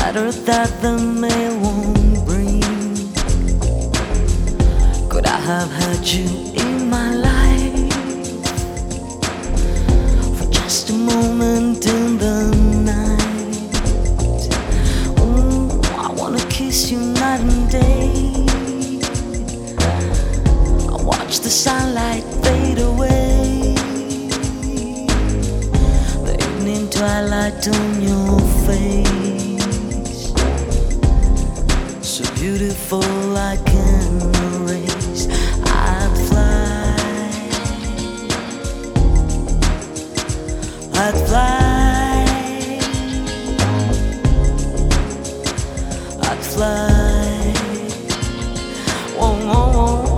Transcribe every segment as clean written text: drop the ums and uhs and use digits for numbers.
matter that the mail won't bring. Could I have had you in my life for just a moment in the night? Oh, I wanna kiss you night and day. I watch the sunlight fade away, the evening twilight on your face, so beautiful I can erase. I'd fly, I'd fly, I'd fly. Whoa, whoa, whoa.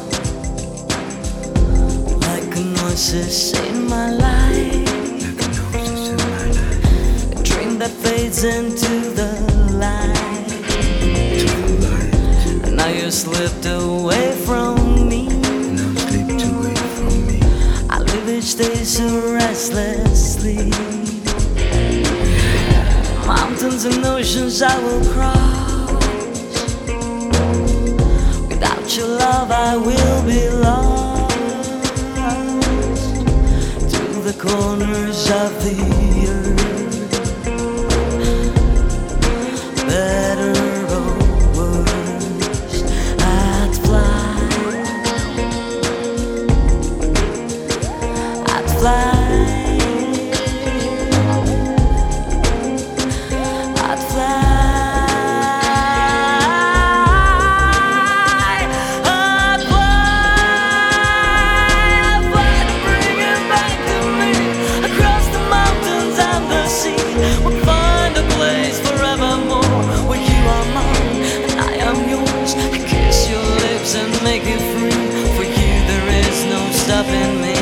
Like an oasis in my life, a dream that fades into the light. And now you slipped away from me. I live each day so restlessly. Mountains and oceans I will cross. Without your love I will be lost to the corners of the earth. Better or worse, I'd fly, I'd fly, I'd fly. Make it free. For you there is no stopping me.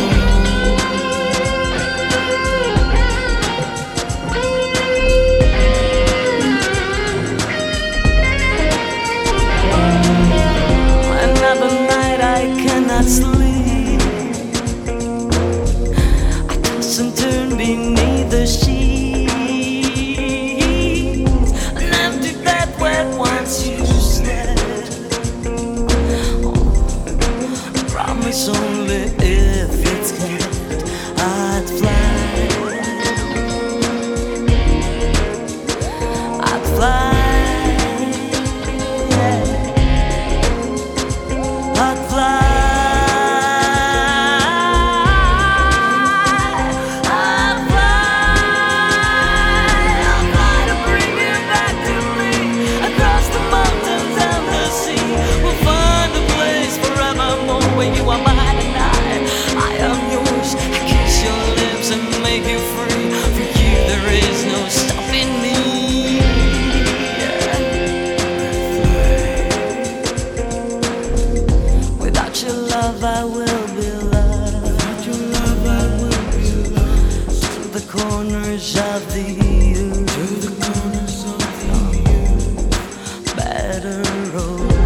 Another night I cannot sleep. I toss and turn beneath the sheets. An empty bed where once you slept. Promise only if it's kept. I'd fly, I'd fly, yeah. I'd fly, I'd fly to bring you back to me. Across the mountains and the sea, we'll find a place forevermore where you are mine and I am yours. I kiss your lips and make you free. For you there is no stopping me. Yeah. Without your love I will be lost. Without your love I will be lost to the corners of the earth. To the corners of the earth. Better or